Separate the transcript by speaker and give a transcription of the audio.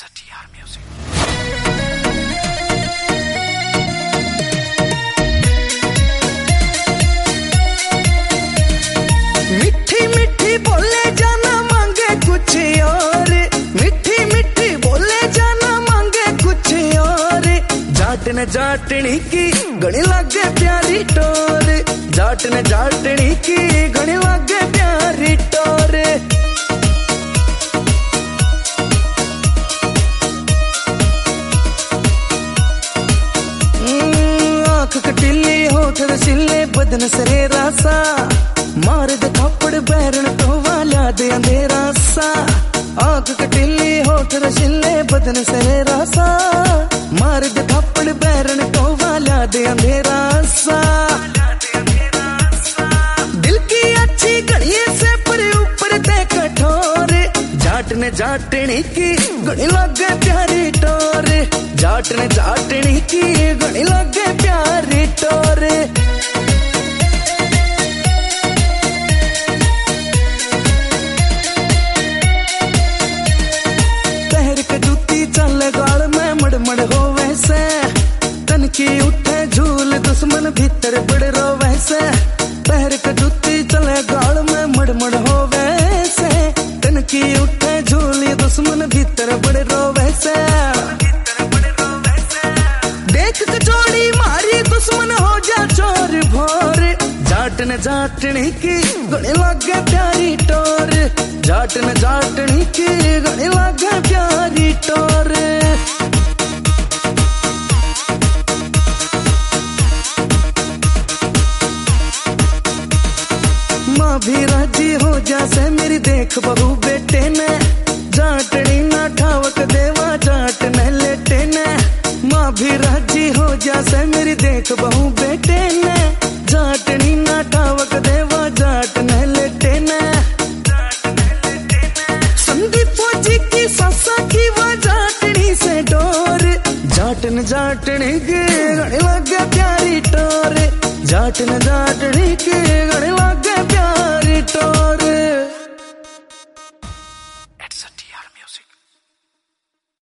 Speaker 1: TR Music।
Speaker 2: मीठी मीठी बोले जाना मांगे कुछ और, मीठी मीठी बोले जाना मांगे कुछ और। जाट न जाटनी की घनी लागे प्यारी टोर, जाट न जाटनी की घनी लागे प्यारी टोर। आँख कटीली होठ रसीले बदन सरे रासा, मार दे थप्पड़ बैरन तो वाला दे अंधेरा सा। आँख कटीली होठ रसीले बदन सरे रासा, मार दे थप्पड़ बैरन तो वाला दे अंधेरा सा। दिल की अच्छी घड़िए से पर ऊपर दे कठोर, जाट ने जाटनी की घड़ी लगे प्यारी टोर, जाट ने जाटनी की घड़ी लगे प्यारी टोर। पहर के जूती चल गाल में मड़मड़ हो वैसे, तन की उठे झूल दुश्मन भीतर बड़ रो वैसे। पहर के जूती चले गाल में मड़मड़ हो वैसे, तन की उठे झूल दुश्मन भीतर बड़ रो वैसे। देख के जोड़ी मारी दुश्मन हो जा चोर भोर, जाट न जाटनी की घड़ी लागे प्यारी टोर, जाट न जाटनी की घड़ी लागे प्यारी टोर। माँ भी राजी हो जा से मेरी देख बहू बेटे ने, जाटनी ना ठावक देवा जाट न लेटे ने। माँ भी राजी हो जा से मेरी देख बहू बेटे ने, जाटनी ना ठावक देवा जाट न लेटे ने। संदीप फौजी की सासा की वो जाटनी से डोर, जाट न जाटनी की घड़ी लगे प्यारी टोर, जाट न जाटनी की घड़ी लगे प्यारी टोर।